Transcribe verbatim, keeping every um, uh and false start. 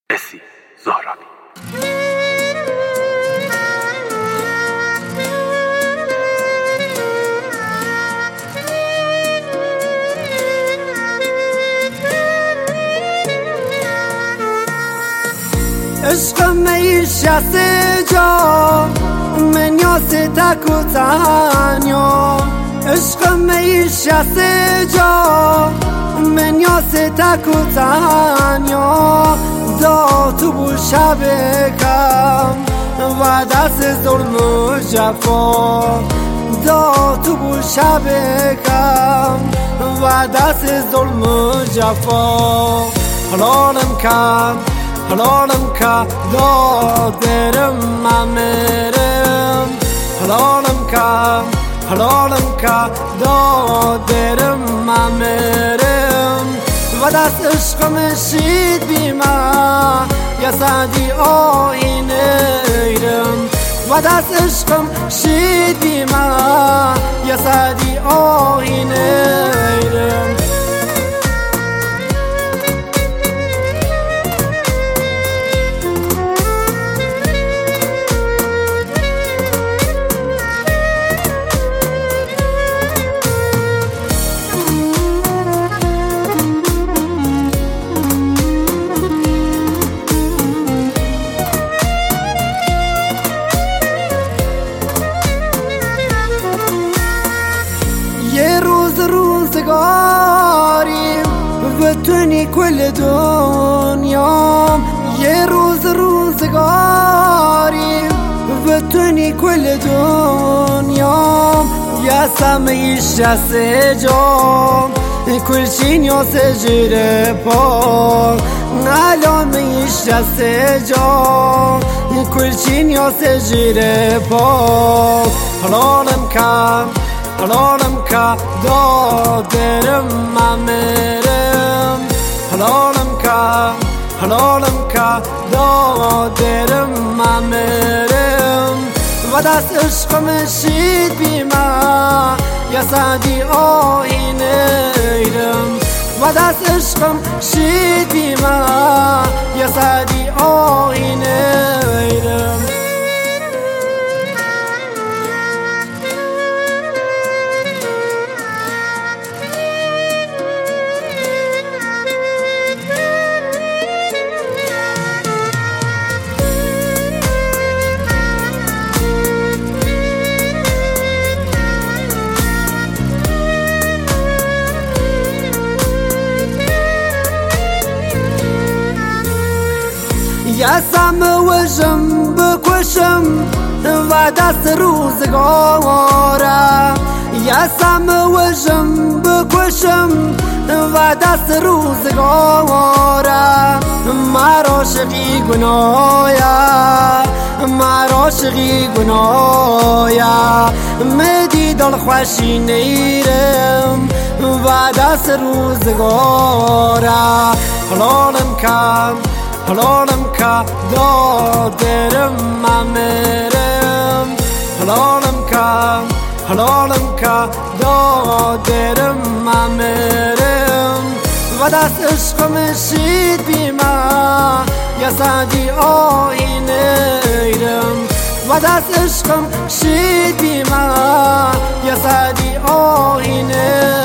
اسی زهرانی. عشق میش جا من یاس تکو تانیا عشق میش جا من یاس تکو تانیا دا تو بو شبکم و دست ظلم و جفا دا تو بو شبکم و دست ظلم و جفا حلالم کم حلالم که دا درم ممیرم حلالم که حلالم که دا درم ممیرم و دست عشقم شید بیما یا سادی آینه ایرم و دست عشقم شید بیما یا سادی آینه ایرم یه روز روزگاریم و تونی کل دنیام یه روز روزگاریم و تونی کل دنیام یا سمیش جست جام کل چین یا سجر پاک نلامیش جست جام کل چین یا سجر پاک حلالم کم حلالم که دا درم ممیرم حلالم که حلالم که دا درم ممیرم و دست عشقم شید بیما یا سادی آینه ایرم و دست عشقم شید بیما یا سادی آینه ایرم یاسم وجم بکشم و دست روزگارم یاسم وجم بکشم و دست روزگارم مرا عاشقی گنایا مرا عاشقی گنایا مدی دل خوشی نیرم و دست روزگارم حلالم کم حلالم که دا درم ممیرم حلالم که حلالم که دا درم ممیرم و دست عشقم شید بیما یا سادی آینه ایرم و دست عشقم شید بیما یا سادی آینه